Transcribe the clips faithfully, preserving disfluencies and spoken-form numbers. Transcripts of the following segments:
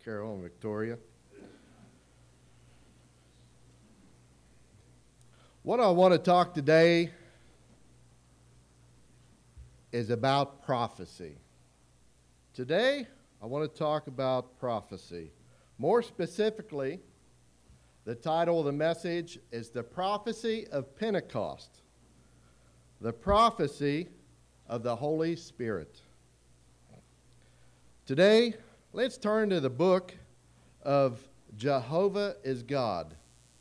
Carol and Victoria. What I want to talk today is about prophecy. Today, I want to talk about prophecy. More specifically, the title of the message is The Prophecy of Pentecost, the prophecy of the Holy Spirit. Today, let's turn to the book of Jehovah is God.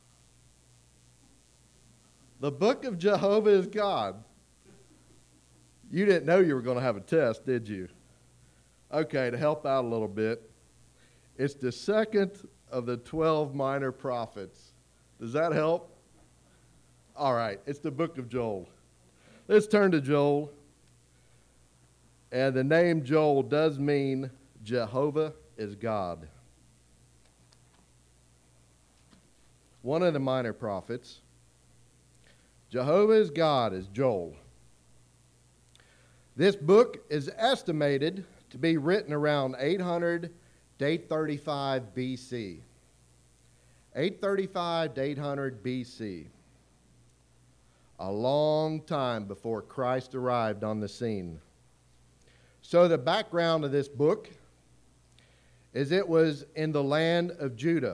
The book of Jehovah is God. You didn't know you were going to have a test, did you? Okay, to help out a little bit, it's the second of the twelve minor prophets. Does that help? All right, it's the book of Joel. Let's turn to Joel. And the name Joel does mean Jehovah is God. One of the minor prophets. Jehovah is God is Joel. This book is estimated to be written around eight hundred to eight thirty-five B C. eight thirty-five to eight hundred B C. A long time before Christ arrived on the scene. So the background of this book is it was in the land of Judah.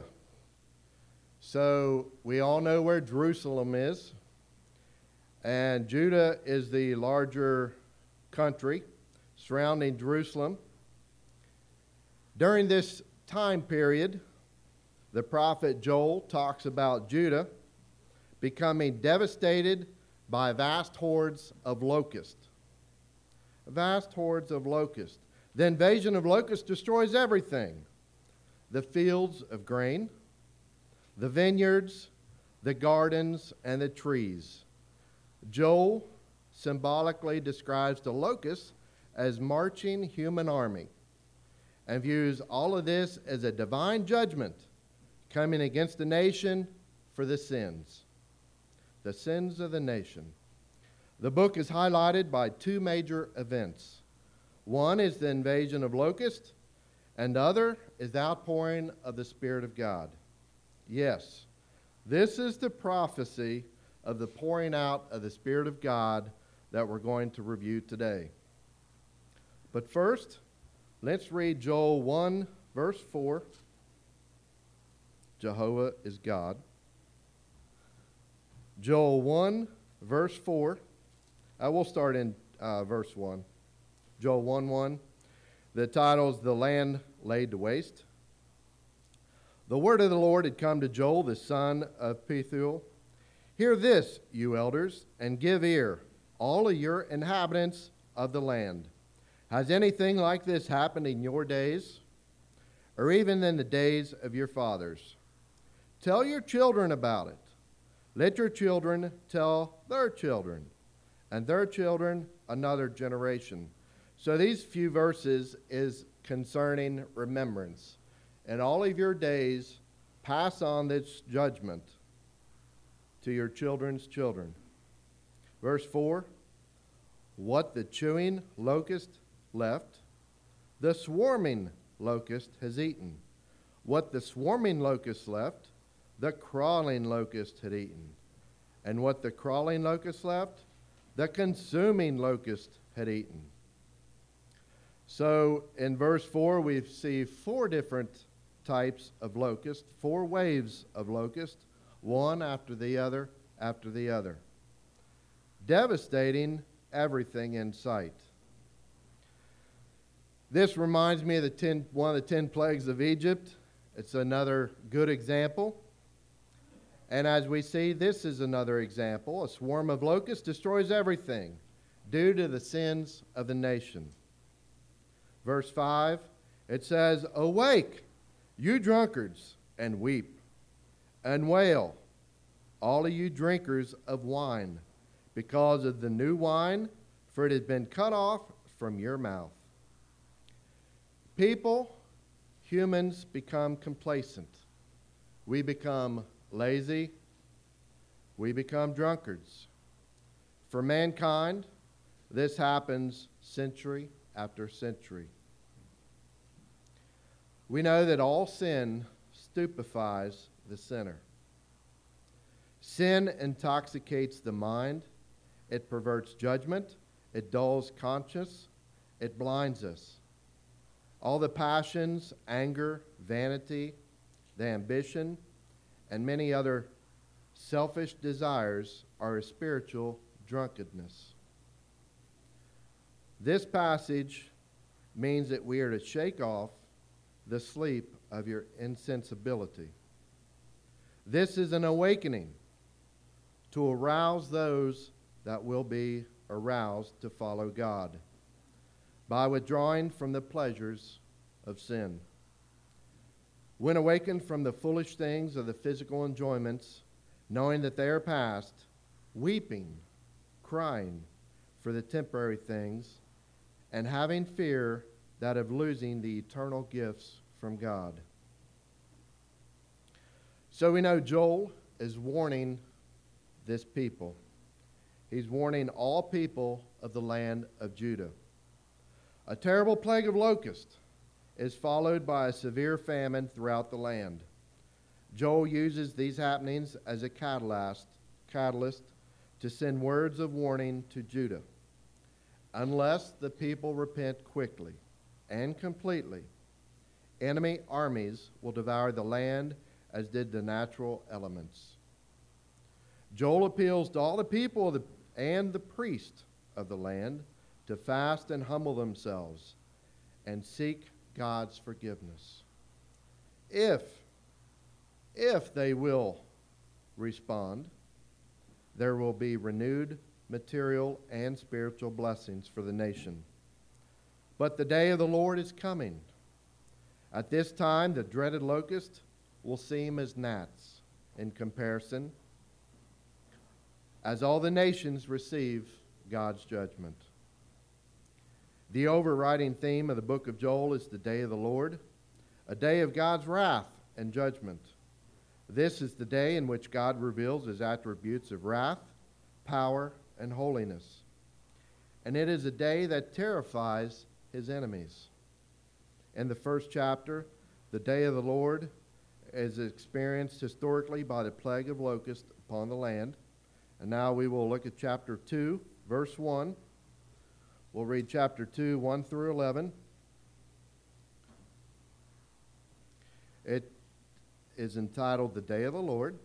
So we all know where Jerusalem is. And Judah is the larger country surrounding Jerusalem. During this time period, the prophet Joel talks about Judah becoming devastated by vast hordes of locusts. Vast hordes of locusts. The invasion of locusts destroys everything. The fields of grain, the vineyards, the gardens, and the trees. Joel symbolically describes the locusts as marching human army and views all of this as a divine judgment coming against the nation for the sins. The sins of the nation. The book is highlighted by two major events. One is the invasion of locusts, and the other is the outpouring of the Spirit of God. Yes, this is the prophecy of the pouring out of the Spirit of God that we're going to review today. But first, let's read Joel one, verse four. Jehovah is God. Joel one, verse four. I will start in uh, verse one. Joel one, one. The title is The Land Laid to Waste. The word of the Lord had come to Joel, the son of Pethuel. Hear this, you elders, and give ear, all of your inhabitants of the land. Has anything like this happened in your days, or even in the days of your fathers? Tell your children about it. Let your children tell their children, and their children another generation. So these few verses is concerning remembrance. In all of your days, pass on this judgment to your children's children. Verse four, what the chewing locust left, the swarming locust has eaten. What the swarming locust left, the crawling locust had eaten. And what the crawling locust left, the consuming locust had eaten. So in verse four, we see four different types of locust, four waves of locust, one after the other after the other, devastating everything in sight. This reminds me of the ten, one of the ten plagues of Egypt. It's another good example. And as we see, this is another example. A swarm of locusts destroys everything due to the sins of the nation. Verse five, it says, awake, you drunkards, and weep, and wail, all of you drinkers of wine, because of the new wine, for it has been cut off from your mouth. People, humans become complacent. We become lazy. We become drunkards. For mankind, this happens century after century. We know that all sin stupefies the sinner. Sin intoxicates the mind, it perverts judgment, it dulls conscience, it blinds us. All the passions, anger, vanity, the ambition, and many other selfish desires are a spiritual drunkenness. This passage means that we are to shake off the sleep of your insensibility. This is an awakening to arouse those that will be aroused to follow God by withdrawing from the pleasures of sin. When awakened from the foolish things of the physical enjoyments, knowing that they are past, weeping, crying for the temporary things, and having fear that of losing the eternal gifts from God. So we know Joel is warning this people. He's warning all people of the land of Judah. A terrible plague of locusts is followed by a severe famine throughout the land. Joel uses these happenings as a catalyst, catalyst to send words of warning to Judah. Unless the people repent quickly and completely, enemy armies will devour the land as did the natural elements. Joel appeals to all the people of the, and the priests of the land to fast and humble themselves and seek God's forgiveness. If, if they will respond, there will be renewed material and spiritual blessings for the nation. But the day of the Lord is coming. At this time, the dreaded locust will seem as gnats in comparison, as all the nations receive God's judgment. The overriding theme of the book of Joel is the day of the Lord, a day of God's wrath and judgment. This is the day in which God reveals his attributes of wrath, power, and holiness. And it is a day that terrifies his enemies. In the first chapter, the day of the Lord is experienced historically by the plague of locusts upon the land. And now we will look at chapter two, verse one. We'll read chapter two, one through eleven. It is entitled, The Day of the Lord.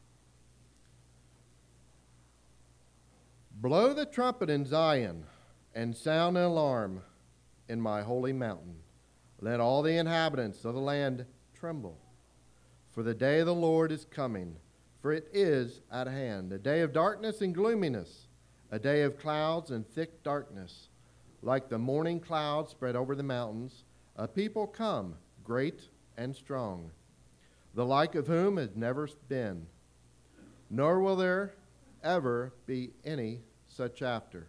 Blow the trumpet in Zion, and sound an alarm in my holy mountain. Let all the inhabitants of the land tremble. For the day of the Lord is coming, for it is at hand, a day of darkness and gloominess, a day of clouds and thick darkness. Like the morning clouds spread over the mountains, a people come, great and strong, the like of whom has never been, nor will there ever be any such after,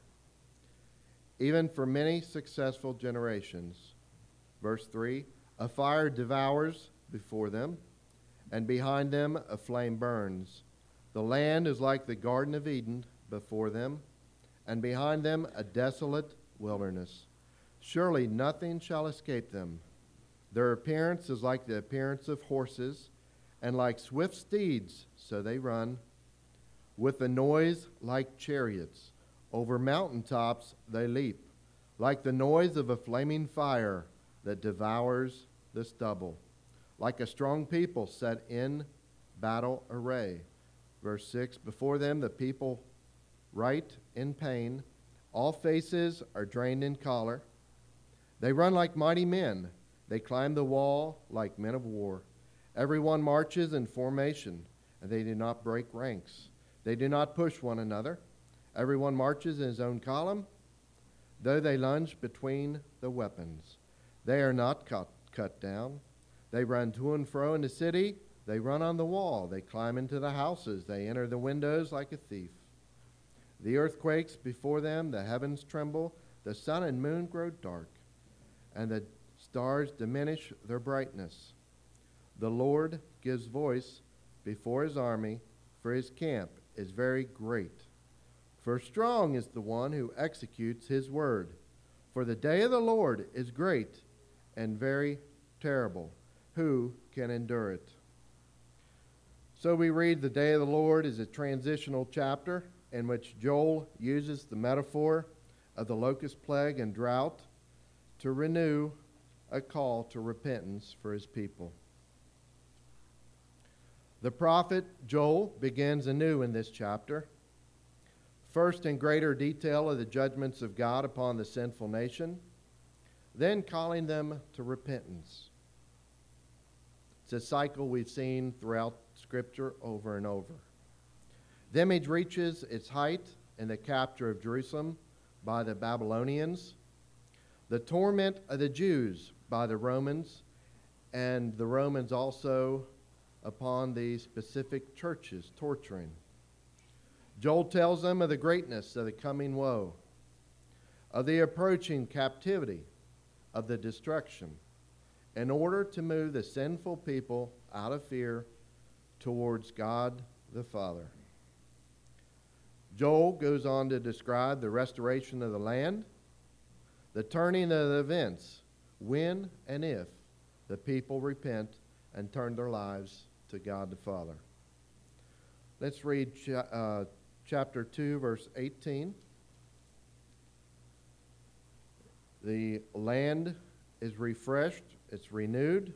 even for many successful generations. Verse three, a fire devours before them, and behind them a flame burns. The land is like the Garden of Eden before them, and behind them a desolate wilderness. Surely nothing shall escape them. Their appearance is like the appearance of horses, and like swift steeds, so they run. With a noise like chariots, over mountaintops they leap, like the noise of a flaming fire that devours the stubble, like a strong people set in battle array. Verse six, before them the people write in pain, all faces are drained in choler. They run like mighty men, they climb the wall like men of war. Everyone marches in formation, and they do not break ranks. They do not push one another. Everyone marches in his own column, though they lunge between the weapons. They are not cut, cut down. They run to and fro in the city. They run on the wall. They climb into the houses. They enter the windows like a thief. The earth quakes before them. The heavens tremble. The sun and moon grow dark, and the stars diminish their brightness. The Lord gives voice before his army, for his camp is very great. For strong is the one who executes his word. For the day of the Lord is great and very terrible. who can endure it? So we read the day of the Lord is a transitional chapter in which Joel uses the metaphor of the locust plague and drought to renew a call to repentance for his people. The prophet Joel begins anew in this chapter, first in greater detail of the judgments of God upon the sinful nation, then calling them to repentance. It's a cycle we've seen throughout Scripture over and over. The image reaches its height in the capture of Jerusalem by the Babylonians, the torment of the Jews by the Romans, and the Romans also upon the specific churches torturing. Joel tells them of the greatness of the coming woe, of the approaching captivity, of the destruction, in order to move the sinful people out of fear towards God the Father. Joel goes on to describe the restoration of the land, the turning of the events, when and if the people repent and turn their lives to God the Father. Let's read cha- uh, chapter two, verse eighteen. The land is refreshed, it's renewed.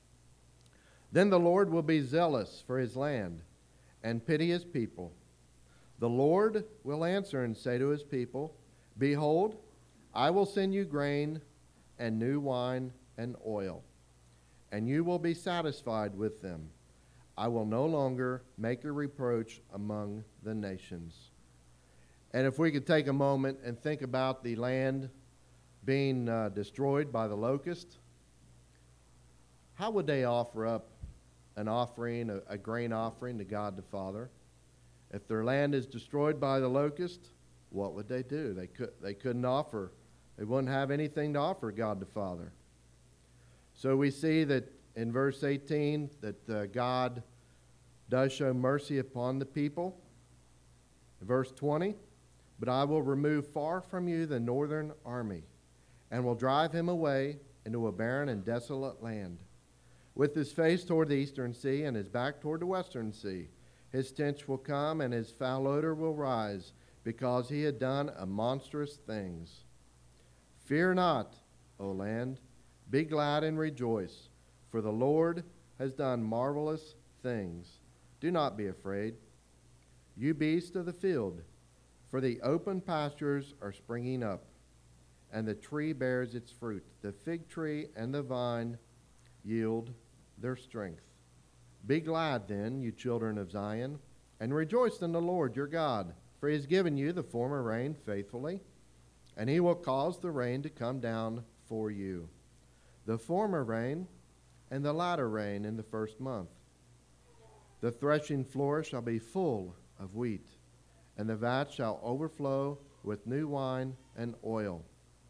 Then the Lord will be zealous for his land and pity his people. The Lord will answer and say to his people, Behold, I will send you grain and new wine and oil, and you will be satisfied with them. I will no longer make a reproach among the nations. And if we could take a moment and think about the land being uh, destroyed by the locust, how would they offer up an offering, a, a grain offering to God the Father? If their land is destroyed by the locust, what would they do? They could they couldn't offer, they wouldn't have anything to offer God the Father. So we see that in verse eighteen that uh, God does show mercy upon the people. Verse twenty, but I will remove far from you the northern army, and will drive him away into a barren and desolate land, with his face toward the eastern sea and his back toward the western sea. His stench will come, and his foul odor will rise, because he had done a monstrous things. Fear not, O land, be glad and rejoice, for the Lord has done marvelous things. Do not be afraid, you beasts of the field, for the open pastures are springing up, and the tree bears its fruit. The fig tree and the vine yield their strength. Be glad then, you children of Zion, and rejoice in the Lord your God, for he has given you the former rain faithfully, and he will cause the rain to come down for you, the former rain and the latter rain in the first month. The threshing floor shall be full of wheat, and the vat shall overflow with new wine and oil.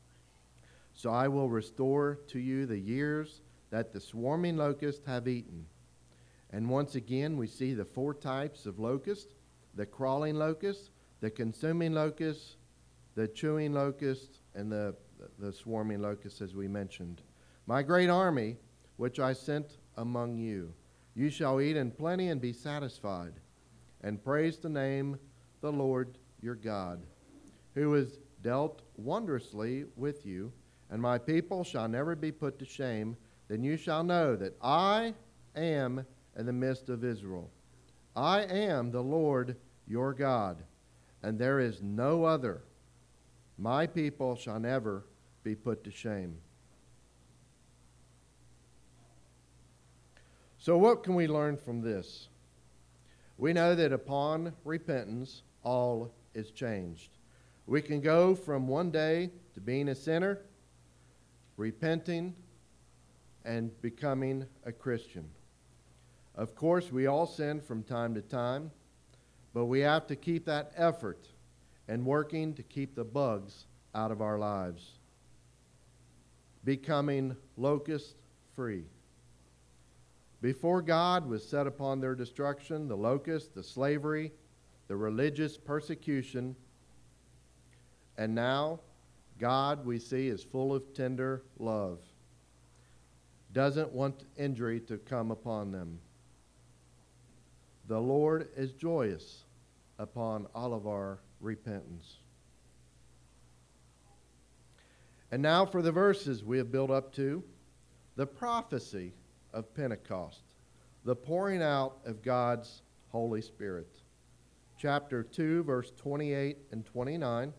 So I will restore to you the years that the swarming locusts have eaten. And once again, we see the four types of locust: the crawling locust, the consuming locust, the chewing locust, and the, the swarming locust, as we mentioned. My great army, which I sent among you, you shall eat in plenty and be satisfied, and praise the name the Lord your God, who has dealt wondrously with you, and my people shall never be put to shame. Then you shall know that I am in the midst of Israel. I am the Lord your God, and there is no other. My people shall never be put to shame. So what can we learn from this? We know that upon repentance, all is changed. We can go from one day to being a sinner, repenting, and becoming a Christian. Of course, we all sin from time to time, but we have to keep that effort and working to keep the bugs out of our lives. Becoming locust-free. Before God was set upon their destruction, the locust, the slavery, the religious persecution, and now God, we see, is full of tender love. doesn't want injury to come upon them. The Lord is joyous upon all of our repentance. And now for the verses we have built up to, the prophecy of Pentecost, the pouring out of God's Holy Spirit. Chapter two, verse twenty-eight and twenty-nine.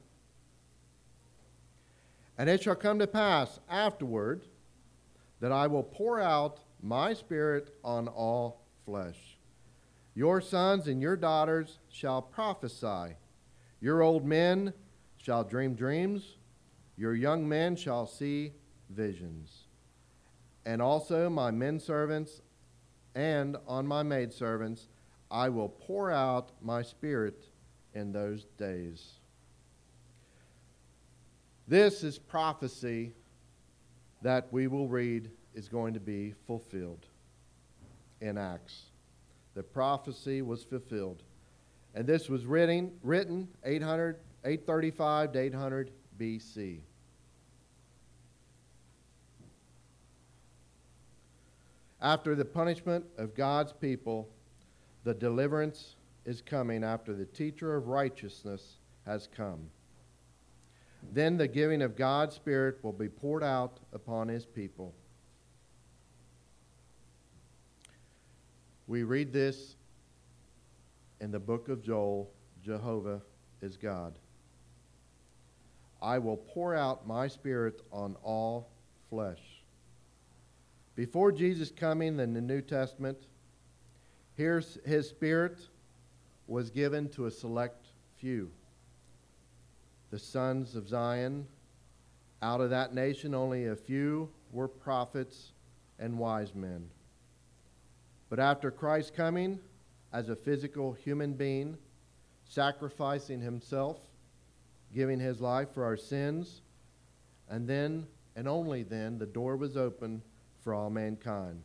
And it shall come to pass afterward that I will pour out my Spirit on all flesh. Your sons and your daughters shall prophesy. Your old men shall dream dreams. Your young men shall see visions. And also my men servants and on my maidservants I will pour out my Spirit in those days. This is prophecy that we will read is going to be fulfilled in Acts. The prophecy was fulfilled. And this was written, written eight hundred, eight thirty-five to eight hundred B C. After the punishment of God's people, the deliverance is coming after the teacher of righteousness has come. Then the giving of God's Spirit will be poured out upon his people. We read this in the book of Joel, Jehovah is God. I will pour out my Spirit on all flesh. Before Jesus' coming in the New Testament, here's his Spirit was given to a select few. The sons of Zion. Out of that nation, only a few were prophets and wise men. But after Christ's coming, as a physical human being, sacrificing himself, giving his life for our sins, and then, and only then, the door was open for all mankind.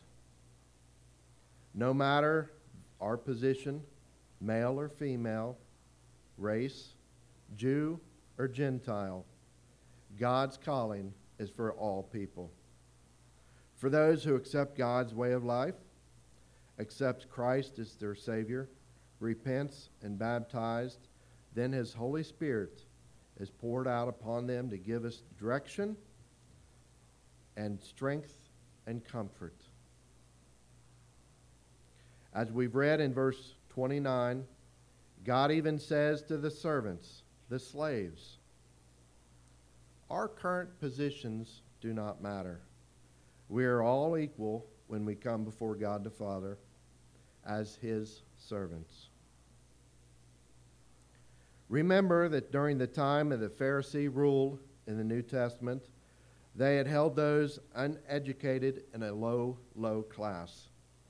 No matter our position, male or female, race, Jew or Gentile, God's calling is for all people. For those who accept God's way of life, accepts Christ as their Savior, repents and baptized, then his Holy Spirit is poured out upon them to give us direction and strength and comfort. As we've read in verse twenty-nine, God even says to the servants, the slaves, our current positions do not matter. We are all equal when we come before God the Father as his servants. Remember that during the time of the Pharisee rule in the New Testament, they had held those uneducated in a low, low class.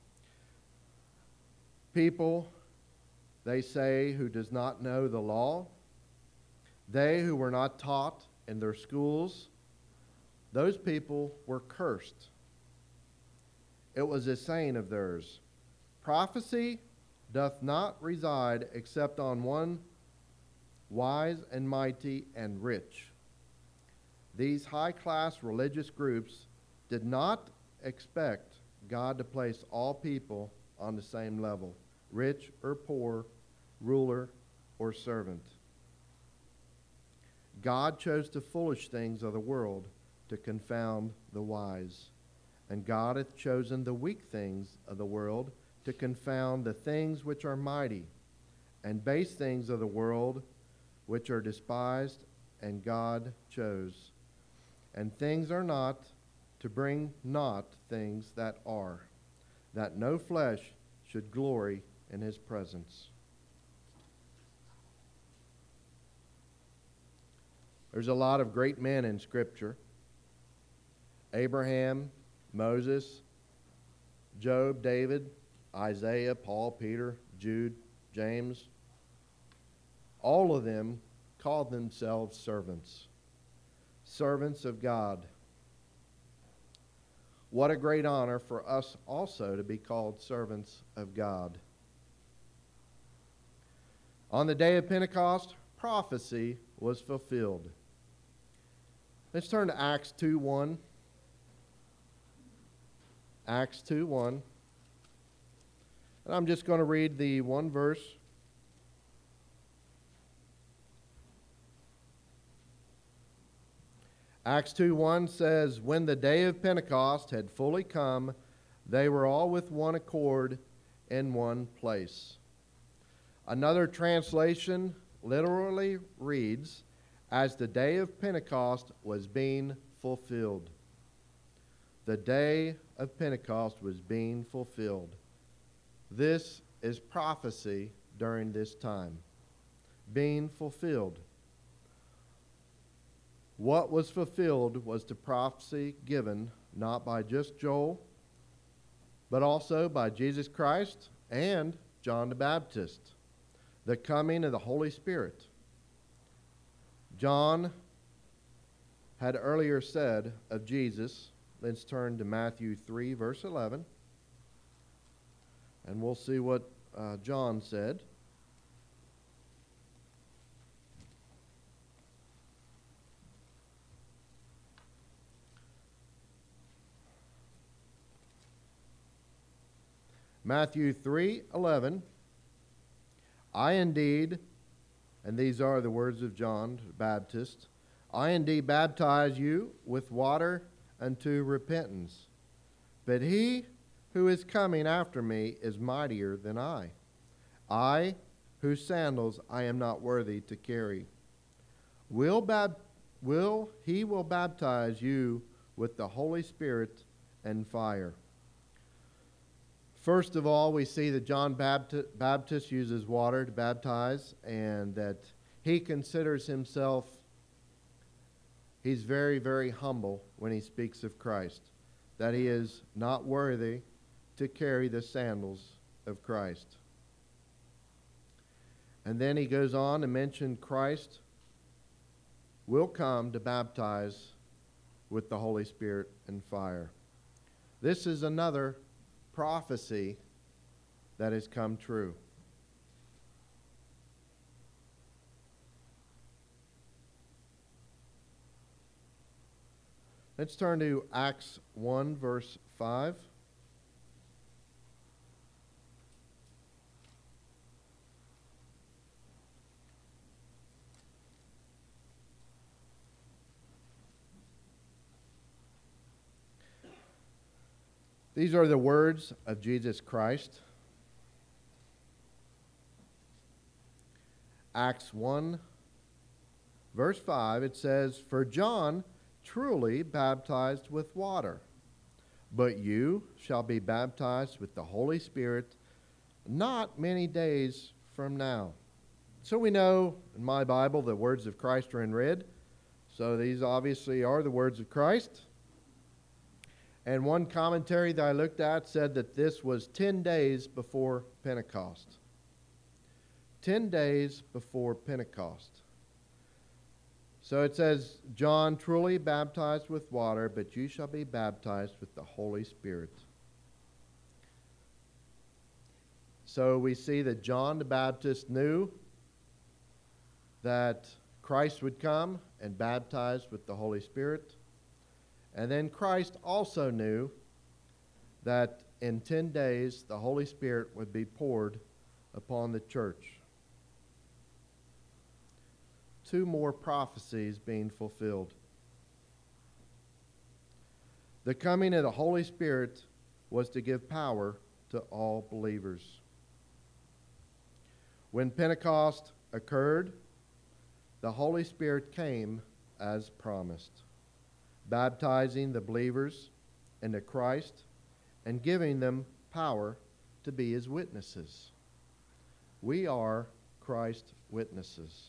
People, they say, who does not know the law, they who were not taught in their schools, those people were cursed. It was a saying of theirs, prophecy doth not reside except on one wise and mighty and rich. These high-class religious groups did not expect God to place all people on the same level, rich or poor, ruler or servant. God chose the foolish things of the world to confound the wise. And God hath chosen the weak things of the world to confound the things which are mighty, and base things of the world which are despised, and God chose. And things are not, to bring not things that are, that no flesh should glory in his presence. There's a lot of great men in Scripture. Abraham, Moses, Job, David, Isaiah, Paul, Peter, Jude, James. All of them called themselves servants. Servants of God. What a great honor for us also to be called servants of God. On the day of Pentecost, prophecy was fulfilled. Let's turn to Acts two one. Acts two one. And I'm just going to read the one verse. Acts two one says, "When the day of Pentecost had fully come, they were all with one accord in one place." Another translation literally reads, "As the day of Pentecost was being fulfilled." The day of Pentecost was being fulfilled. This is prophecy during this time, being fulfilled. What was fulfilled was the prophecy given not by just Joel, but also by Jesus Christ and John the Baptist, the coming of the Holy Spirit. John had earlier said of Jesus, let's turn to Matthew three, verse eleven, and we'll see what uh, John said. Matthew three eleven, "I indeed," and these are the words of John the Baptist, "I indeed baptize you with water unto repentance. But he who is coming after me is mightier than I, I, whose sandals I am not worthy to carry. Will, bab- will he will baptize you with the Holy Spirit and fire." First of all, we see that John Bapti- Baptist uses water to baptize, and that he considers himself, he's very, very humble when he speaks of Christ, that he is not worthy to carry the sandals of Christ. And then he goes on to mention Christ will come to baptize with the Holy Spirit and fire. This is another prophecy that has come true. Let's turn to Acts one, verse five. These are the words of Jesus Christ. Acts one, verse five, it says, "For John truly baptized with water, but you shall be baptized with the Holy Spirit not many days from now." So we know in my Bible the words of Christ are in red. So these obviously are the words of Christ. And one commentary that I looked at said that this was ten days before Pentecost. Ten days before Pentecost. So it says, "John truly baptized with water, but you shall be baptized with the Holy Spirit." So we see that John the Baptist knew that Christ would come and baptize with the Holy Spirit. And then Christ also knew that in ten days the Holy Spirit would be poured upon the church. Two more prophecies being fulfilled. The coming of the Holy Spirit was to give power to all believers. When Pentecost occurred, the Holy Spirit came as promised, baptizing the believers into Christ and giving them power to be his witnesses. We are Christ's witnesses.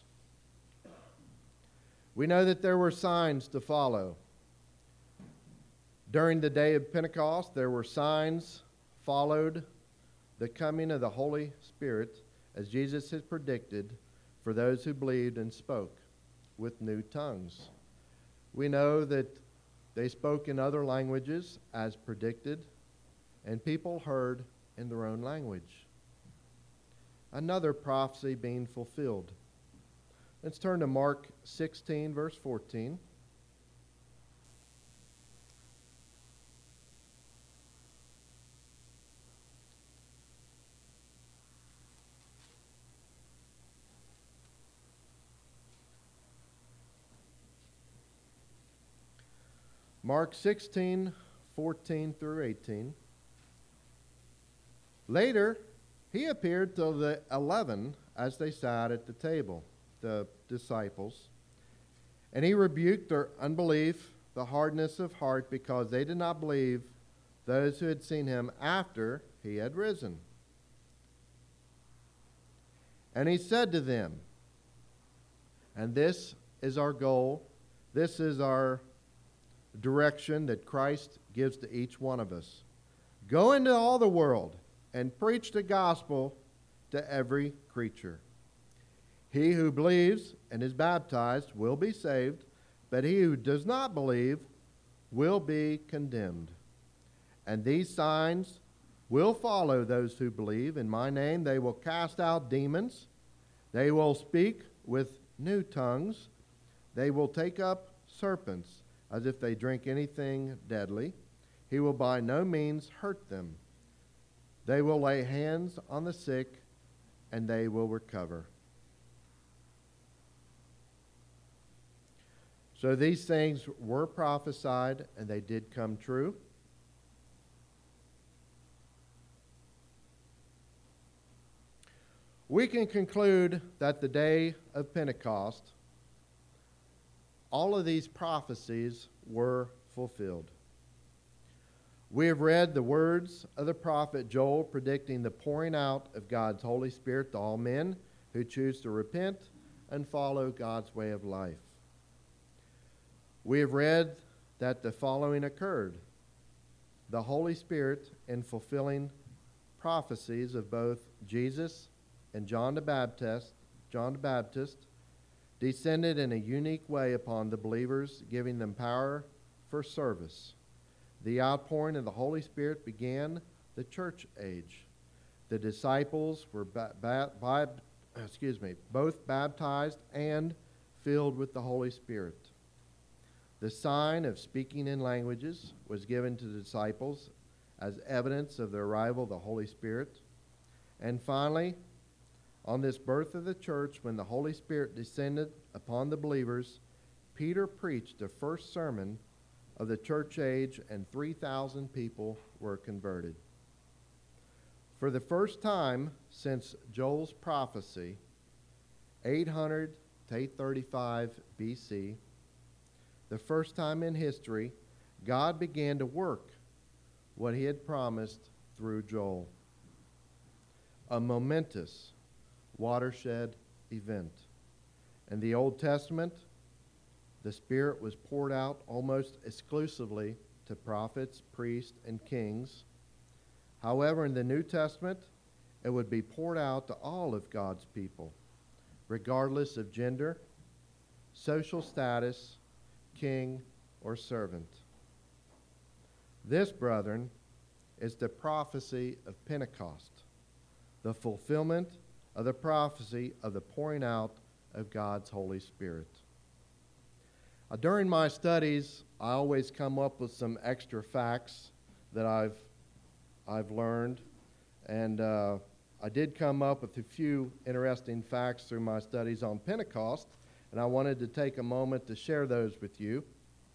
We know that there were signs to follow. During the day of Pentecost, there were signs followed the coming of the Holy Spirit, as Jesus had predicted, for those who believed and spoke with new tongues. We know that they spoke in other languages as predicted, and people heard in their own language. Another prophecy being fulfilled. Let's turn to Mark sixteen, verse fourteen. Mark sixteen, fourteen through eighteen. Later, he appeared to the eleven as they sat at the table, the disciples. And he rebuked their unbelief, the hardness of heart, because they did not believe those who had seen him after he had risen. And he said to them, and this is our goal, this is our direction that Christ gives to each one of us. Go into all the world and preach the gospel to every creature. He who believes and is baptized will be saved, but he who does not believe will be condemned. And these signs will follow those who believe. In my name they will cast out demons. They will speak with new tongues. They will take up serpents as if they drink anything deadly. He will by no means hurt them. They will lay hands on the sick, and they will recover. So these things were prophesied, and they did come true. We can conclude that the day of Pentecost, all of these prophecies were fulfilled. We have read the words of the prophet Joel predicting the pouring out of God's Holy Spirit to all men who choose to repent and follow God's way of life. We have read that the following occurred: the Holy Spirit, in fulfilling prophecies of both Jesus and John the Baptist, John the Baptist, descended in a unique way upon the believers, giving them power for service. The outpouring of the Holy Spirit began the church age. The disciples were ba- ba- ba- excuse me, both baptized and filled with the Holy Spirit. The sign of speaking in languages was given to the disciples as evidence of the arrival of the Holy Spirit. And finally, on this birth of the church, when the Holy Spirit descended upon the believers, Peter preached the first sermon of the church age, and three thousand people were converted. For the first time since Joel's prophecy, eight hundred to eight thirty-five B C, the first time in history, God began to work what he had promised through Joel. A momentous watershed event. In the Old Testament, the Spirit was poured out almost exclusively to prophets, priests, and kings. However, in the New Testament, it would be poured out to all of God's people, regardless of gender, social status, king, or servant. This, brethren, is the prophecy of Pentecost, the fulfillment of the prophecy of the pouring out of God's Holy Spirit. Uh, during my studies, I always come up with some extra facts that I've I've learned, and uh, I did come up with a few interesting facts through my studies on Pentecost, and I wanted to take a moment to share those with you.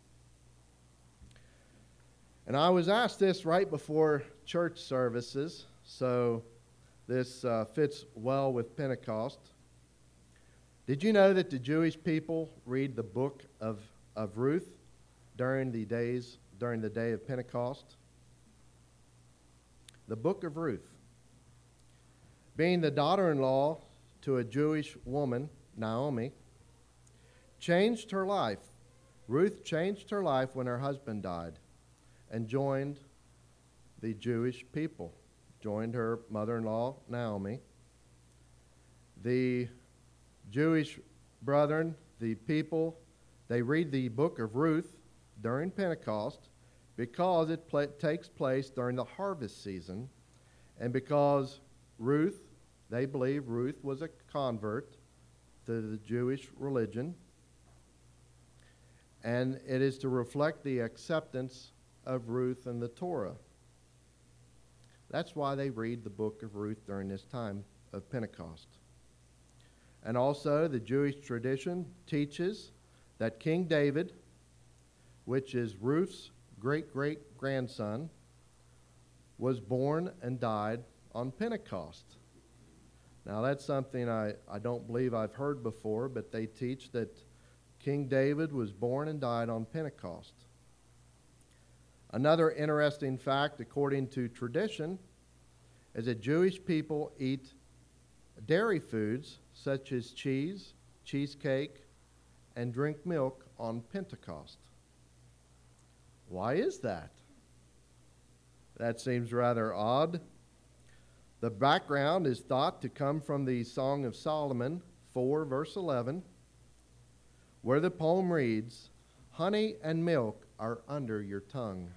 And I was asked this right before church services, so this uh, fits well with Pentecost. Did you know that the Jewish people read the book of, of Ruth during the days during the day of Pentecost? The book of Ruth. Being the daughter-in-law to a Jewish woman, Naomi, changed her life. Ruth changed her life when her husband died and joined the Jewish people, joined her mother-in-law, Naomi. The Jewish brethren, the people, they read the book of Ruth during Pentecost because it pl- takes place during the harvest season, and because Ruth, they believe Ruth was a convert to the Jewish religion, and it is to reflect the acceptance of Ruth and the Torah. That's why they read the book of Ruth during this time of Pentecost. And also, the Jewish tradition teaches that King David which is Ruth's great-great-grandson, was born and died on Pentecost. Now that's something I, I don't believe I've heard before, but they teach that King David was born and died on Pentecost. Another interesting fact, according to tradition, is that Jewish people eat dairy foods such as cheese, cheesecake, and drink milk on Pentecost. Why is that? That seems rather odd. The background is thought to come from the Song of Solomon, four, verse eleven, where the poem reads, "Honey and milk are under your tongue."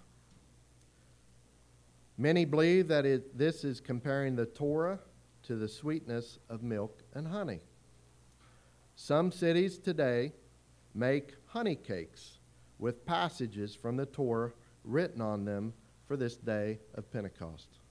Many believe that it, this is comparing the Torah to the sweetness of milk and honey. Some cities today make honey cakes with passages from the Torah written on them for this day of Pentecost.